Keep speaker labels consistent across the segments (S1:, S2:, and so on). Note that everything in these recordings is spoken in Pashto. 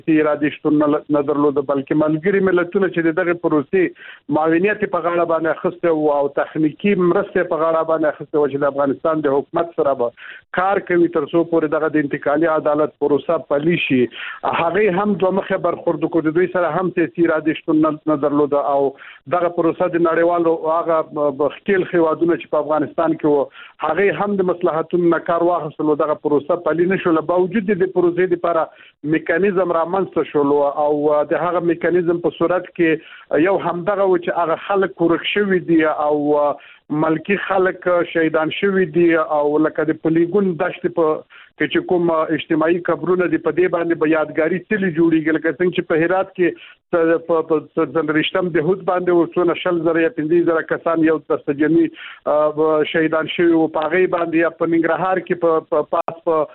S1: ارادي شتون نه درلوده بلکې ملګري ملتونه چې دغه پروسې معاونیت په غاړه باندې اخیسته او تخنیکی مرسته په غاړه باندې اخیسته چې د افغانستان د حکومت سره به کار کوي تر څو پورې دغه د انتقالي عدالت پروسه پلي شي. هغه هم دوه مخه برخورد کړي، دوی سره هم سیاسي ارادي شتون نه درلوده او دغه پروسه د نړیوالو هغه بخیل خوادونه چې په افغانستان کې هغه هم د مصلحتونو نه کار واخیستلو دغه پروسه پلي نشو. له باوجود د پروسې لپاره میکانیزم رامنځته شول او د هغه میکانیزم په صورت کې یو همدغه و چې هغه خلک ورک شوي دي او ملکی خلک شهیدان شوي دي او لکه د پلیګون دشت په چې کوم اجتماعي قبرونه دي په دې باندې به یادګاری تلي جوړیږي، لکه څنګه چې په هرات کې په رښتم د هوت باندې ورڅونه 100,000 یا 15,000 کسان یو تسجنی شهیدان شوي او په غي باندې یا په ننګرهار کې په پاس په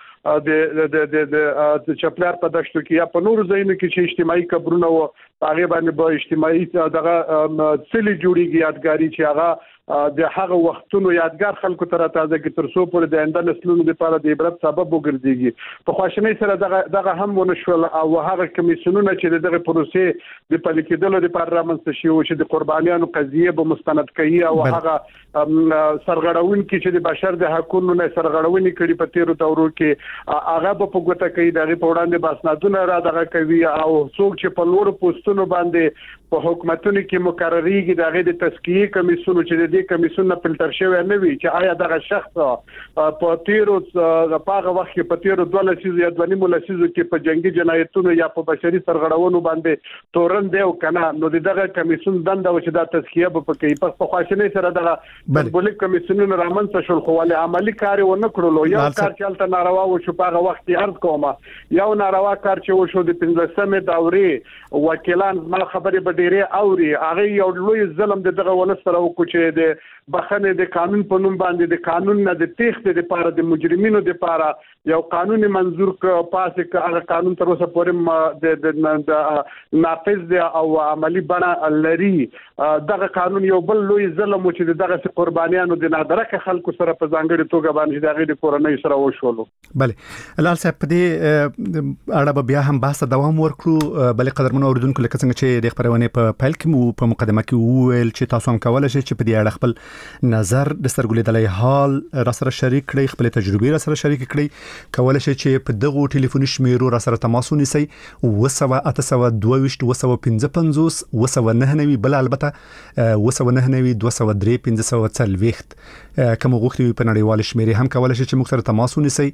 S1: د چپلار په دشتو کې یا په نور ځایونو کې چې اجتماعي قبرونه و هغه باندې به اجتماعي دغه تلي جوړیږي یادګاری چې هغه د هغه وختونو یادګار خلکو ته تازه کې تر څو پورې د آینده نسلونو لپاره د عبرت سبب وګرځي. په خواشنۍ سره دغه هم ونشول او هغه کمیسیونونه چې دغه پروسې د پلي کېدلو لپاره رامنځته شي او چې د قربانیانو قضیه به مستند کوي او هغه سرغړون کې چې د بشر د حقوقو نه سرغړونې کړي په تیرو دورو کې هغه په ګوته کوي دغه په وړاندې باسنادونه را دغه کوي او څوک چې په لوړو پوسټونو باندې په حکومتونو کې مقرریږي دغه د تزکیه کمیسیون چې د کمیسیون نه فلټر شوی نه وي چې آیا دغه شخص په تیرو په وخت کې په تیرو 2 لسیزو یا 2.5 لسیزو کې په جنگي جنایتونو یا په بشري سرغړونو باندې تورن دی او کنه نو دغه کمیسیون دنده و چې د تزکیه په کوي. پس په خواشنۍ سره دغه بولیک کمیسیونونه رامنځته شول خو ولې عملی کار ونه کړلو. یو کار چې الته ناروا و شو په هغه وخت کې عرض کوم یو ناروا کار چې و شو د 15مې دورې وکیلان زما خبرې به ډېرې اوري هغه یو لوی ظلم دغه ولسره وکړي چې د بخنه د قانون په نوم باندې د قانون نه د تېښتې لپاره د مجرمینو لپاره یو قانوني منظور پاسه هغه قانون تر اوسه پورې د نافذ دی او عملی بڼه لري. دغه قانون یو بل لوی ظلم چې دغه قربانیانو د نادرکه خلکو سره په ځانګړي توګه باندې دغه د کورنۍ سره وشولو.
S2: بله لال صاحب په دې اړه بیا هم بحث دوام ورکړو. بلې قدرمنو اوریدونکو لکه څنګه چې د خبرونه په پیل کې مو په مقدمه کې وویل چې تاسو هم کولای شئ چې په دې اړه خپل نظر د سترګولیدلې حال را سره شریک کړئ، خپل تجربې را سره شریک کړئ. کولای شئ چې په دغه ټلیفوني شمیرو را سره تماس ونیسئ 20822 255 299 بل البته 299 203 540 کوم غوښتي په نړیوال شمیرې هم کولای شئ چې موږ سره تماس ونیسئ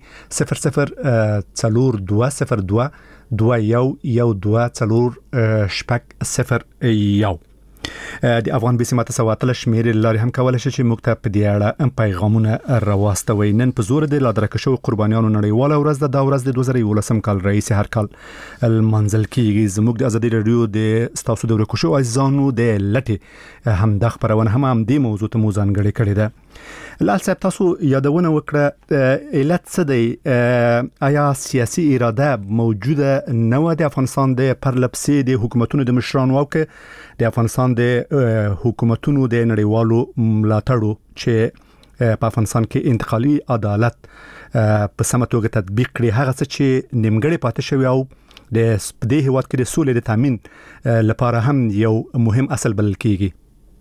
S2: 004202 2124 د افغان بي سي ماته سواتل شمیرې لاري هم کولای شي چې موږ ته په دې اړه پیغامونه راوستوي. نن په زور د لادرکه شو قربانیانو نړیواله ورځ د ورځ د 2011 کال رئیس هر کال المنزل کیږي. زموږ د ازادي رادیو د ستاسو د ورکو شو عزیزانو د لټي هم د خبرونه هم د موضوع ته موزانګړي کړي ده. لال صاحب تاسو یادونه وکړه علت څه دی؟ آیا سیاسي اراده موجوده نه و د افغانستان د پرلپسې د حکومتونو د مشرانو او کې د افغانستان د حکومتونو د نړیوالو ملاتړو چې په افغانستان کې انتقالي عدالت په سمه توګه تطبیق کړي هغه څه چې نیمګړی پاتې شوی او د دې هیواد کې د سولې د تامین لپاره هم یو مهم اصل بلل کیږي؟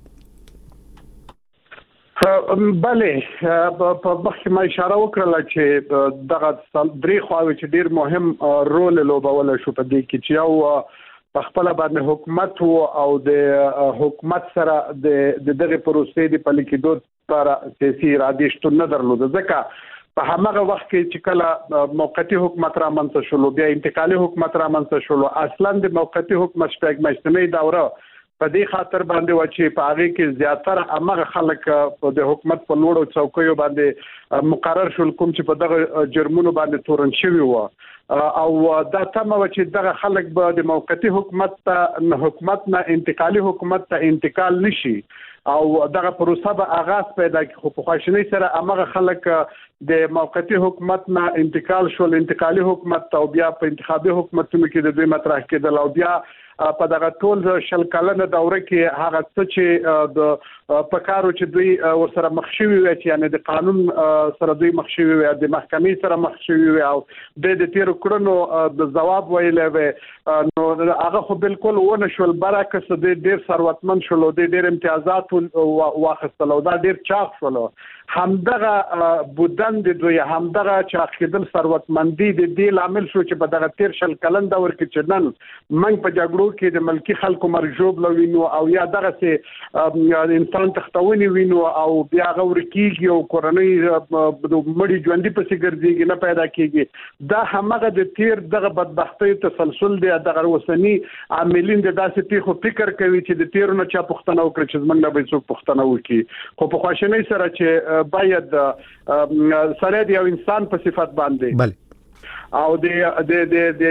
S1: بله په وخت ما اشاره وکړه چې دغه درې خواوې چې ډیر مهم رول لوبول شو په دې کې چې یو په خپل باندې حکومت او د حکومت سره د دغه پروسې د پلي کېدو لپاره سیاسي ارادي شتون نه درلود. ځکه په هغه وخت کې چې کله موقتی حکومت را منځ شول بیا انتقالي حکومت را منځ شول اصلا د موقتی حکومت شپږ میاشتنۍ دوره په دې خاطر باندې و چې په هغه کې زیاتره امغه خلک د حکومت په لوړو چوکیو باندې مقرر شول کوم چې په دغه جرمونو باندې تورن شوی و او دا تمه و چې دغه خلک به د موقتی حکومت نه انتقالي حکومت ته انتقال نشي او دغه پروسه به آغاز پیدا کی. خو په خواشنۍ سره امغه خلک د موقتی حکومت نه انتقال شول انتقالي حکومت او بیا په انتخابي حکومتونو کې د دوی مطرح کېدل او بیا په دغه ټول شل کلنه دوره کې هغه څه چې د پکارو چې دوی ورسره مخ شوي وي چې یعنی د قانون سره دوی مخ شوي وي د محکمې سره مخ شوي وي او د تیر کړنو د جواب ویلې وي نو هغه خو بالکل ونه شول برعکس د ډیر ثروتمند شول د ډیر امتیازات واخیستل او دا ډیر چاق شول همدغه بودن د دوی همدغه چاقیدل ثروتمندي د دې لامل شو چې په دغه تیر شل کلن دور کې چې نن موږ په جګړو کې د ملکی خلکو مرجوب لوینو او یا دغه سي انسان تختونی وینو او بیا غور کیږي او کورنۍ مړي ژوندۍ پسې ګرځيږي نه پیدا کیږي دا همغه د تیر دغه بدبختی تسلسل دی دغه وسنی عاملین د داسې پیښو فکر کوي چې د تیرونو چا پښتنه وکړي چې موږ نه به څوک پښتنه وکړي خو په خواشنۍ سره چې باید سره دی یو انسان په صفت باندې
S2: بله
S1: او د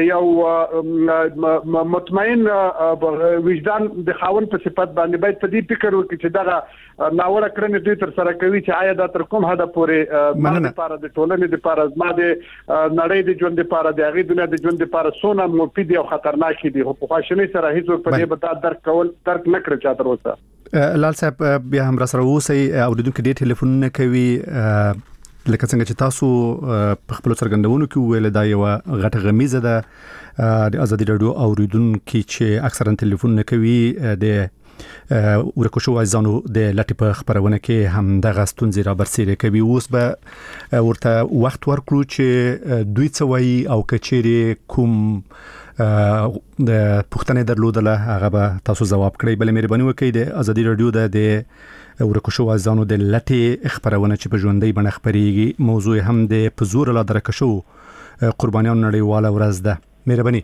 S1: یو مطمئن وجدان د خاون په صفت باندې باید په دې فکر وکړي چې دغه ناوړه کړنې دوی تر سره کوي چې آیا دا تر کوم حد پورې ماده لپاره د ټولنې لپاره ماده نړۍ د ژوند لپاره د هغې دنیا د ژوند لپاره څونه مفید او خطرناک دي خو په خواشنۍ سره هیڅ په دې به درک نه کړی چا تر اوسه
S2: لال صاحب بیا هم را سره اوسئ اوریدونکو ډېر ټلیفونونه کوي لکه څنګه چې تاسو په خپل څرګندونو کې ویل دا یو غټه غمیزه ده د ازادي رادیو اوریدونکو چې اکثرا ټلیفون کوي د ورکو شو ځانو د لټي په خبرونه کې هم د غستون زیرا برسېره کوي اوس به ورته وخت ورکړو چې دوی څه وایي او کچېری کوم د پښتنې درلودله هغه به تاسو جواب کړئ بل مهرباني وکړئ د ازادي رادیو د ورکو شو ځانو د لټي خبرونه چې په ژوندۍ بڼه خبريږي موضوع هم د پزور لا درک شو قربانیان نړیواله ورځ ده مهرباني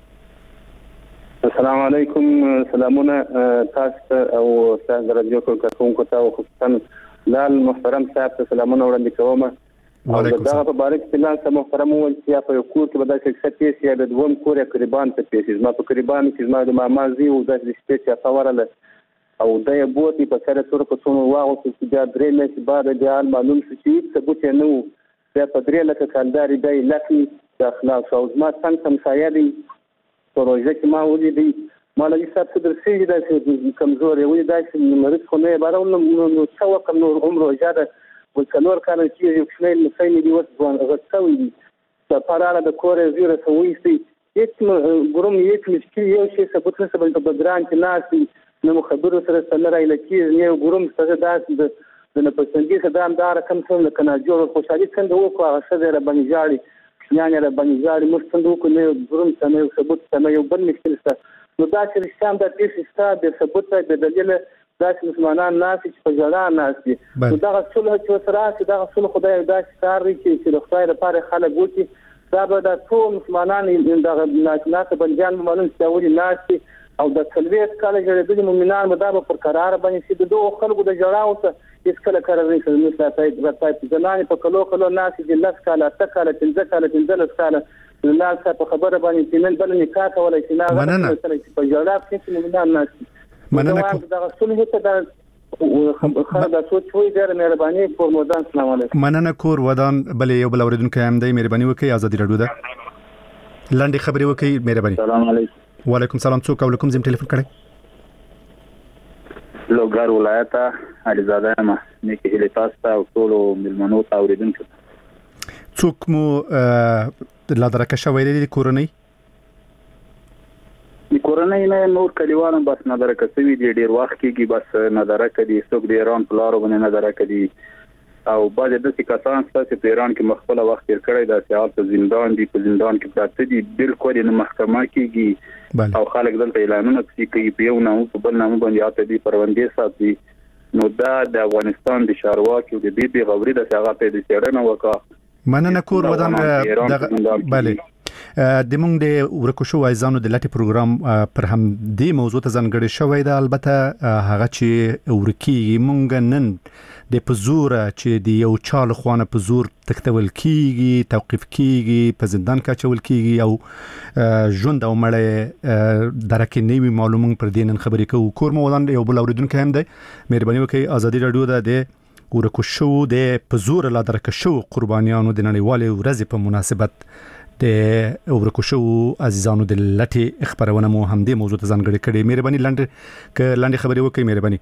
S3: السلام علیکم سلامونه تاسو او تاسو رادیو کوونکو ته خصوصا لال محترم صاحب ته سلامونه وړاندې کوم او دا په باره کې لاله محترم ول چې په کور کې بدل شخصیت یې د دوم کور قربان ته پیسې ما په قربان کې ما د مامازي او د شپې څخه او دا یو بوتي په سره تور په څونو واغو چې دا درې مې بعد د معلوم شي چې ثبوت نو دا په درې لکه کالداري دی لکه د اخلاص او ما څنګه سمسایدي پروژه چې ما ولې ما لږ څه درسي دا کمزوري وي دا چې مرض خو نه بارو نو څو کم نور عمره زیاده وڅلور کال چې یو شنه مسایل دی وځوان غوښتوي دي په پاراله د کورې زیره سويسي هیڅ ګروم هیڅ مشکل یو شی ثبوت نه سبل په ګران کې ناسي نو خبرو سره سره لکه یو ګروم څه داس د نپسندګي صدام دار کم څه کنه جوړ خوشالي څنګه وکړه هغه څه د بنجاړي یعنی د بنجاړي مستندو کو نه ګروم څنګه ثبوت څنګه یو بل مشکل څه نو دا چې رښتیا د دې څه د ثبوت د دلیل دا چې مسلمانان ناس چې په جړا ناس نو دا څه چې سره چې دا څه خدای دا ستاري چې د خدای لپاره خلک وتی دا به د ټول مسلمانان د ناس بنجان معلوم څاوري ناس او د څلويت کال جوړېدل مومنان مدابه پر قرار باندې چې د دوه خلکو د جړاو ته هیڅ کله قرار نه شي مثلا تاسو ځنانه په کلو ناس چې لاس کاله تکاله تنځه کاله تنځه کاله الله څخه په خبره باندې چې نن بل نکاح کولای شي نه په جړا کې مومنان ناس مننه دا رسول هته دا خبره سوچ وي ډېر مهرباني پر مودان سلام علیکم
S2: مننه کور ودان بل یو بل اوریدونکو هم دی مهرباني وکړئ ازادي رادیو ده لاندې خبري وکړئ مهرباني
S3: السلام علیکم
S2: وعلیکم سلام څوک او کوم زم ټلیفون کړی
S3: لوګار ولایت علیزاده ما نیکه هلی تاسو او ټول ملمنو ته اوریدونکو
S2: څوک مو لا درکه شوې دي
S3: کورنۍ نه نور کلیوالم بس نه درکه سوي دي ډیر وخت کېږي بس نه درکه دي څوک د ایران په لارو باندې نه درکه دي او بعد د څه کسان چې په ایران کې مخفله وخت تیر کړی دا چې حالت زندان دي په زندان کې پراته دي بالکل نه محکمه کېږي او خلک دلته اعلانونه کوي په یو نامو په بل نامو باندې اته دي پروندې ساتي نو دا د افغانستان د شارواکي او د بي غوري د څنګه په دې سره وکړه
S2: مننه کور ودان بله د مونږ د ورکو شو وایزانو د لټي پروګرام پر هم د موضوع ته ځانګړی شوی دی البته هغه چې ورکی مونږ نن د پزور چې د یو چال خوانه پزور تکتول کیږي توقيف کیږي په زندان کې چول کیږي او ژوند او مړ درکې نیوي معلومات پر دینن خبرې کوو کور مو ودان یو بل اوریدونکو هم دی مهرباني وکړئ ازادي رادیو د ورکو شو د پزور لا درک شو قربانیانو د نړیوالې ورځې په مناسبت د ورکوشو عزیزانو د لټي خبرونه مو هم دې موضوع ته ځانګړي کړي. مهرباني لاندې خبرې وکړئ. مهرباني.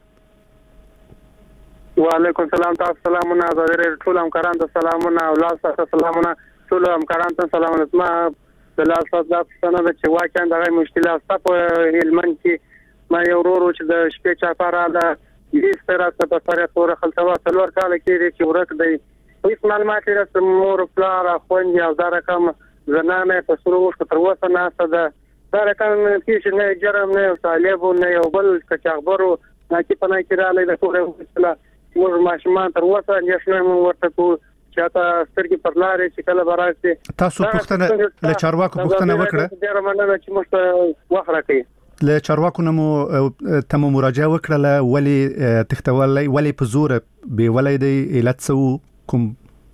S4: وعلیکم السلام. تاسو سلامونه غوړې ټول همکاران ته سلامونه او لاس ته سلامونه ټول همکاران ته سلامونه. ما د لاس ته څنګه چې واقعا دغه مشکلات په هلمند کې ما یو ورور چې د شپې چا پاراله دې سره په سره تور خلتوا څلور کال کې چې ورک دی هیڅ معلومات لري مور پلار خوندې او دا رقم زنانه په سرو وخت تر وسه نه دا رقم کې نه جرم نه طالب نه یو بل کچاغبرو نه کې پناه کې را لید کوله وسله موږ ماشومان تر وسه نشو ورته کو چاته سترګې پرلارې چې کله براسي.
S2: تاسو پوښتنه له چارواکو پوښتنه وکړه
S4: ډېر مننه چې موږ وخت راکړي.
S2: له چارواکو نمو تم مراجعه وکړه ولی تختولای ولی په زور به ولای دی علت سو کوم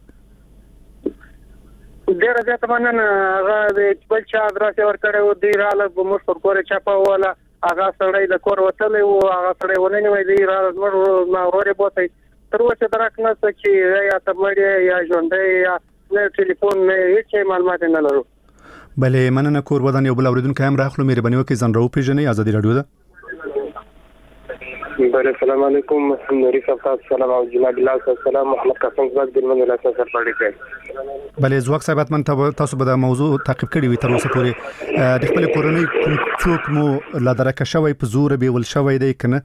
S4: ډېر زیات مننه. هغه د بل چا دراسه ورکړو دی رااله په موږ پر کور چاپه ولا هغه سړی د کور وتلې او هغه سړی ونی وای دی رااله ما ورې بوتای تر اوسه درکنه چې یا تمړی یا ژوندې یا نه ټلیفون نه هیڅ معلومات نه لرو.
S2: بله مننه. کور ودان یو بل اوریدونکو هم راخلو. مهرباني وکړئ ځان راو پیژنئ. ازادي رادیو ده.
S5: بله السلام علیکم. نوري صاحب سلام او جناب الله السلام. محمد قاسم زاګ د من له سره پړې کړ.
S2: بله زواک صاحب اتمن تاسو به دا موضوع تعقیب کړی وي تر اوسه پورې د خپل کورنۍ څوک مو لا درکه شوی په زور به ول شوی دی کنه؟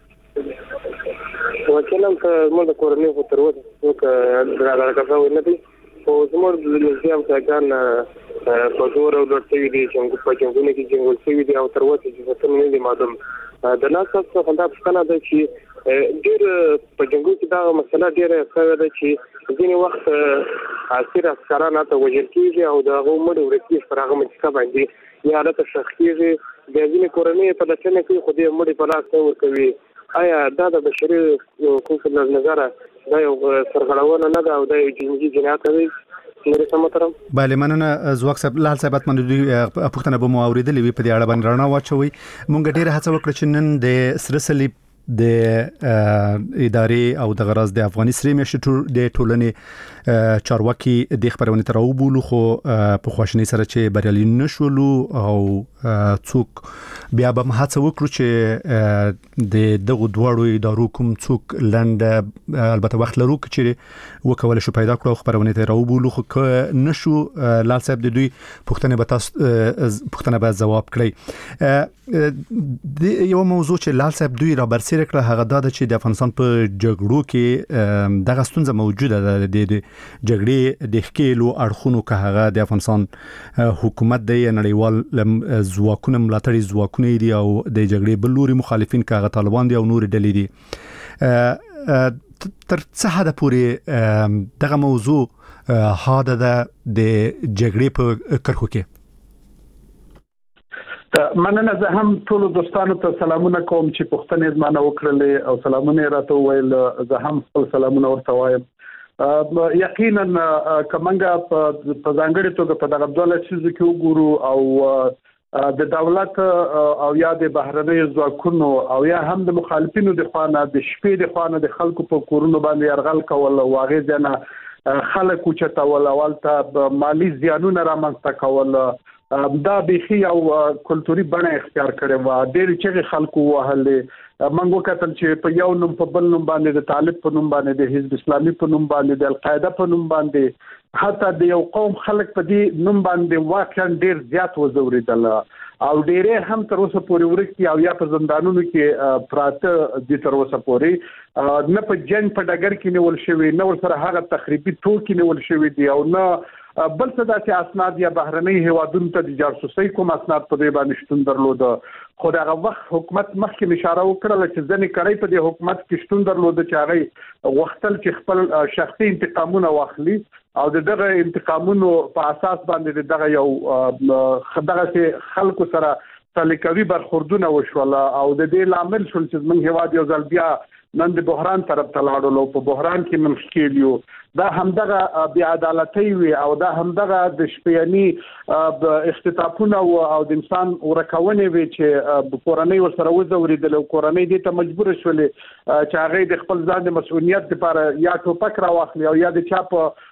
S5: وکیلم ته موږ د کورنۍ په تر اوسه څوک درکه شوی نه دی. او زموږ د لږیام څنګه په زور او ورته وی دي چې په جنګونو کې جنګول شوی دی او تر اوسه چې څه نه دی معلوم. د لاس څخه خندا پښتنه ده چې ډېر په جنګو کې دا مسله ډېره ښه ده چې ځینې وخت اثر افکارانه ته وجل کېږي او د هغو مړو ورکېږي پر هغه منطقه باندې یا حالت شخص کېږي. د ځینې کورنۍ په لټنه کې خو دې مړي په لاس ورکوي. آیا دا د بشري حقوقو له نظره دا یو سرغړونه نه ده او دا یو جنګي جنایت دی؟
S2: بله مننه. زواک صاحب لال صاحب اتمنه دوی پوښتنه به مو اوریدلې وي په دې اړه باندې رڼا واچوي. مونږ ډیره هڅه وکړه چې نن د سره صلیب د ادارې او د غرض د افغاني سری میاشتې د ټولنې چارواکي د خبرونه تر او بولو خو په خواشنۍ سره چې بریالي نشولو او څوک بیا به هڅه وکړو چې د دغه دوړو ادارو کوم څوک لنډ البته وخت لرو چې وکول شو پیدا کړو خبرونه تر او بولو خو نشو. لال صاحب د دوی پوښتنه به تاسو پوښتنه به جواب کړئ. د یو موضوع چې لال صاحب دوی را برسېره کړه هغه دا چې د افغانستان په جګړو کې دغه ستونزه موجوده ده. د جګړې د ښکېلو اړخونو که هغه د افغانستان حکومت دی نړیوال ځواکونه ملاتړي ځواکونه دي او د جګړې بل لوري مخالفین که هغه طالبان دي او نور ډلې دي. تر څه حد پورې دغه موضوع حاده ده د جګړې په کرخو کې؟
S1: مننه. زه هم ټول دوستانو ته سلامونه کوم چې پښتنې زمانه وکړلې او سلامونه راته ویل. زه هم خپل سلامونه ورته وایم. یقینا کومنګه په ځانګړي توګه په دغه ډول چې کې وګورو او د دولت او یا د بهرنۍ ځواکونو او یا هم د مخالفینو د خوانه د شپې د خوانه د خلکو په کورونو باندې يرغل کول او هغه ځنه خلک اوچته ول اولته مالی زیانونه رامنځته کول دا بيخي او کلتوري بڼه اختیار کړي و. ډېر چې خلکو وهلې منګو کتل چې په یو نوم په بل نوم باندې د طالب په نوم باندې د حزب اسلامي په نوم باندې د القاعده په نوم باندې حتی د یو قوم خلک په دې نوم باندې واقعا ډېر زیات وزوریدل او ډېرې هم تر اوسه پورې ورکی او یا په زندانونو کې پراته دي تر اوسه پورې نه په جنگ په ډګر کې نیول شوی نه ور سره هغه تخریبي ټوکی نیول شوی دی او نه بل څه داسې اسناد یا بهرنۍ هیوادونو ته د جاسوسۍ کوم اسناد په دې باندې شتون درلود. خو دغه وخت حکومت مخکې اشاره وکړه چې ځنې کړي په دې حکومت کې شتون درلود چې هغه وختل چې خپل شخصي انتقامونه واخلي او دغه انتقامونو په اساس باندې دغه یو دغه خلکو سره سلیقوي برخوردونه وشول او د دې لامل شول چې موږ هیواد یو ځل بیا نن د بحران طرف ته لاړو. په بحران کې منخکیلیو دا همدغه بی عدالتي وي او دا همدغه د شپياني اختطافونه او د انسان ورکوونه وي چې کورنۍ ورسره وزوریدل او کورنۍ دې ته مجبور شولې چې هغه د خپل ځان د مسؤلیت لپاره یا ټوپک راوخلي او یا د چا په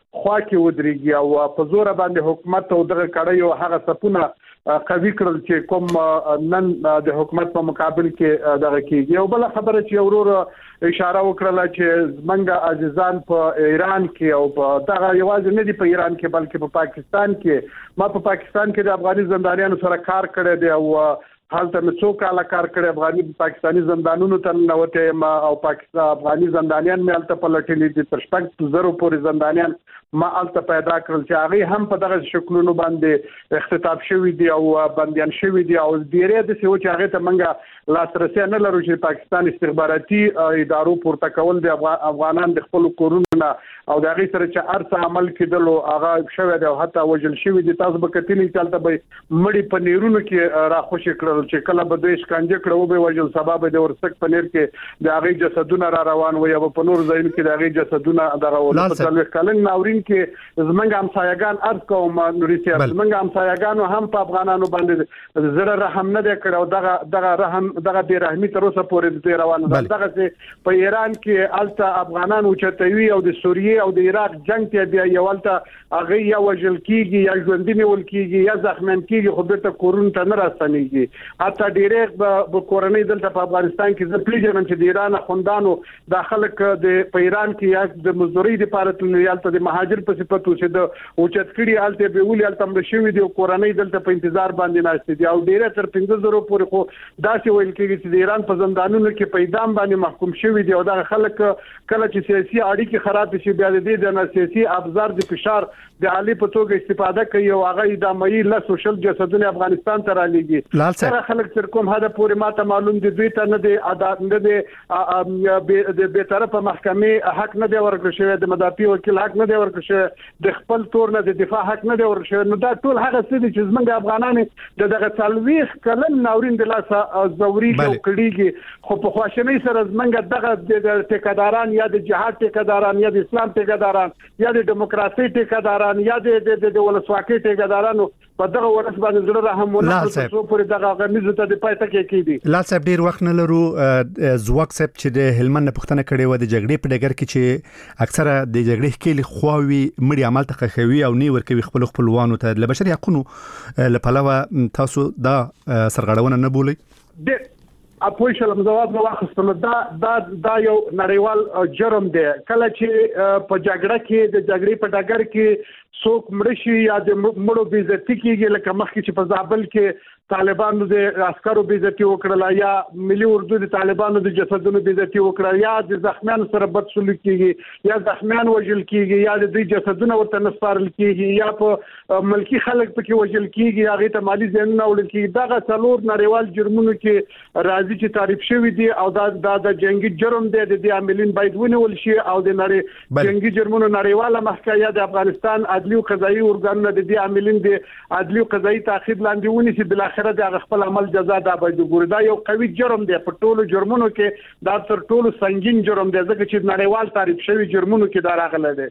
S1: خوا کې ودرېږي او په زور باندې حکومت او دغه کړیو هغه سپونه قوي کړل چې کوم نن د حکومت په مقابل کې دغه کېږي. او بل خبره چې ورور اشاره وکړه چې زمونږ عزیزان په ایران کې او په دغه یوازې نه دي په ایران کې بلکې په پاکستان کې ما په پاکستان کې د افغاني زندانیانو سره کار کړی دی او حالت مې څو کاله کار کړی افغاني پاکستاني زندانونو ته نوته ما او پاکستان افغاني زندانیان مې الته پلټلي دي تر 6,000 پورې زندانیان ما الته پیدا کړل چې هغه هم په دغه شکلونو باندې اختطاف شوی دي او بنديان شوی دي او ډیره د څه چې هغه ته منګه لاسرسي نه لرو چې پاکستان استخباراتي ادارو پورته کول د افغانان د خپل کورونو او د هغه سره چې ارڅ عمل کېدل او هغه شوی دی او حتی وجل شوی دي. تاسو به کتلی چلته به مړی پنیرونو کې را خوشی کړل چې کله به دوی شکنجه کړو به وجل سبب د ورسک پنیر کې د هغه جسدونه را روان وي او په نور ځایونو کې د هغه جسدونه دغه ول په څلور کلن ناورین کې زمونږ همسایگان ارز کوم نوريسي زمونږ همسایگانو هم په افغانانو باندې زړه رحم نه دی کړو دغه رحم دغه بے رحمي تر اوسه پورې د روانه ده. دغه په ایران کې الته افغانانو چتوي او د سوریه او د عراق جنگ ته بیا یوالته هغه یا وجل کیږي یا ژوندۍ نیول کیږي یا زخمن کیږي خو بیرته کورون ته نه راستنیږي. حتی ډیره په کورنۍ دلته په افغانستان کې زه پیژنم چې د ایران خوندانو داخله د په ایران کې یا د مزدوري لپاره تللته د مهاجر په صفت چې د اوچت کړي الته به ولې الته مشوي دي کورنۍ دلته په انتظار باندې ناشته دي او ډیره تر 15,000 پورې خو داسې ویل کېږي چې د ایران په زندانونو کې په اعدام باندې محکوم شوی دي او دا خلک کله چې سیاسي اړیکې خراب شي بیا د دې د سیاسي ابزار د فشار د عالی په توګه استفاده کوي او هغه ادامي له سوشل جسدونه افغانستان ته را لېږي. سره خلک تر کوم هدا پورې ماته معلوم دي دوی ته نه دي عدالت نه دي د به طرفه محکمې حق نه دی ورکړل شوی د مدافع وکیل حق نه دی ورکړل شوی د خپل تور نه د دفاع حق نه دی ورکړل شوی. نو دا ټول هغه څه دي چې زمونږ افغانان دغه تلويخ کلن ناورین د لاسه زوري او کړيږي خو په خواشنۍ سره زمونږ دغه د ټیکداران یا د جهاد ټیکداران یا د اسلام ټیکداران یا د دیموکراسي ټیکداران یا د ولسواکۍ ټیکدارانو په دغه ورس باندې زړه رحم ونه څو پورې دغه غمیزه ته د پاتې کې دي.
S2: لا صاحب ډیر وخت نه لرو زواک صاحب چې د هلمند پښتنه کړي و د جګړې په ډګر کې چې اکثره د جګړې کې خواوي مړي عمل ته خوي او نی ورکوي خپلوانو ته د بشري حقوقو لپاره تاسو دا سرغړونه نه بولئ.
S1: اپوی شلم جواب واخستل دا یو نړیوال جرم دی. کله چې په جګړه کې د جګړې په ډګر کې څوک مړ شي یا د مړو بې عزتي کیږي لکه مخکې چې په زابل کې طالبانو د عسکرو بې عزتي وکړه یا ملي اردو د طالبانو د جسدونو بې عزتي وکړه یا د زخمیانو سره بد سلوک کیږي یا زخمیان وژل کیږي یا د دوی جسدونه ورته نسپارل کیږي یا په ملکی خلک پکې وژل کیږي هغه ته مالی زیانونه وړل کیږي. دغه څلور نړیوال جرمونو کې راځي چې تعریف شوی دي او دا جنگي جرم دی. د دې عاملین باید ونیول شي او د جنگي جرمونو نړیواله محکمه یا د افغانستان عدلي او قضایي ارګانونه د دې عاملین د عدلي او قضایي تعقیب لاندې ونیسي بل اخر د خپل عمل جزا دا باید ګوري. دا یو قوي جرم دی په ټولو جرمونو کې دا تر ټولو سنگین جرم دی ځکه چې نړیوال تعریف شوی جرمونو کې دا راغلی دی.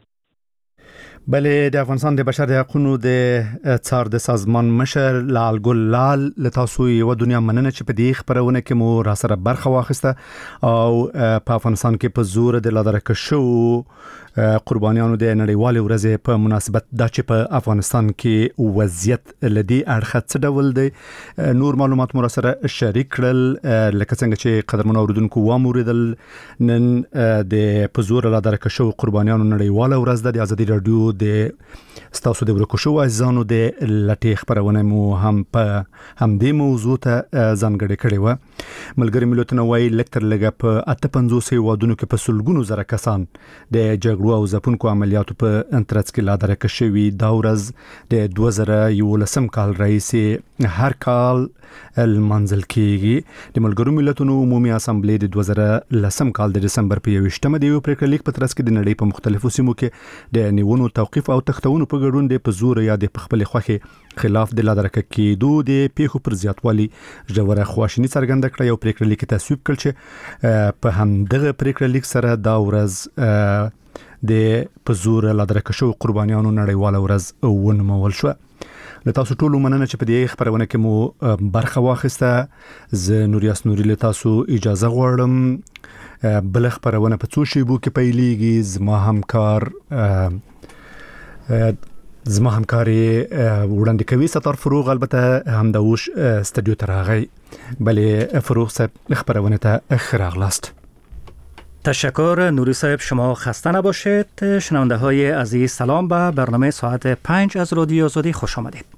S2: بلې د افغانستان د بشر حقوقو د څار د سازمان مشر لال ګل لال لتاسو یو دنیا مننه چې په دې خبرونه کې مو را سره برخه واخیسته او په افغانستان کې په زور د لادرکه شو قربانیانو د نړیوال ورځې په مناسبت دا چې په افغانستان کې وضعیت لدی اړخ څه ډول دی نور معلومات مو سره شریک کړل لکه څنګه چې قدرمن اوردونکو واموریدل نن د په زور لادرکه شو قربانیانو نړیوال ورځ د ازادي رادیو د ستاسو د ورکو شو عزیزانو د لټې خبرونه مو هم په همدې موضوع ته ځانګړې کړې و. ملګری ملتونه وايي لکتر لګه په 58 وادونو کې په سلګونو زره کسان د جګړو او ځپونکو عملیاتو په انترڅ کې لادرکه شوي. دا ورځ د 2011 کال راهیسې هر کال المنزل کېږي. د ملګرو ملتونو عمومي اسامبلې د 2010 کال د دسمبر په 21مه د یو پریکړه لیک په ترڅ کې د نړۍ په مختلفو سیمو کې د نیونو توقيف او تختونو په ګډون د پزور یا د خپل خوخي خلاف د لادرکه کېدو د پیښو پر زیاتوالي ژوره خواشینی څرګنده کړه. یو پریکړه لیک تصویب کړ چې په همدغه پریکړه لیک سره دا ورځ د پزور لادرکه شو قربانیانو نړیواله ورځ ونومول شو. له تاسو ټولو مننه چې په دې خبرونه کې مو برخه واخیسته. زه نوریاس نوري له تاسو اجازه غواړم. بل خبرونه په څو شیبو کې پیلېږي. زما همکار زما همکاری وړاندې کوي ستار فروغ البته همداوش استودیو تراغی بله فروغ صاحب خبرونه ته اخراغلاست.
S6: تشکر نوری صاحب، شما خسته نباشید. شنونده های عزیز سلام به برنامه ساعت 5 از رادیو آزادی خوش آمدید.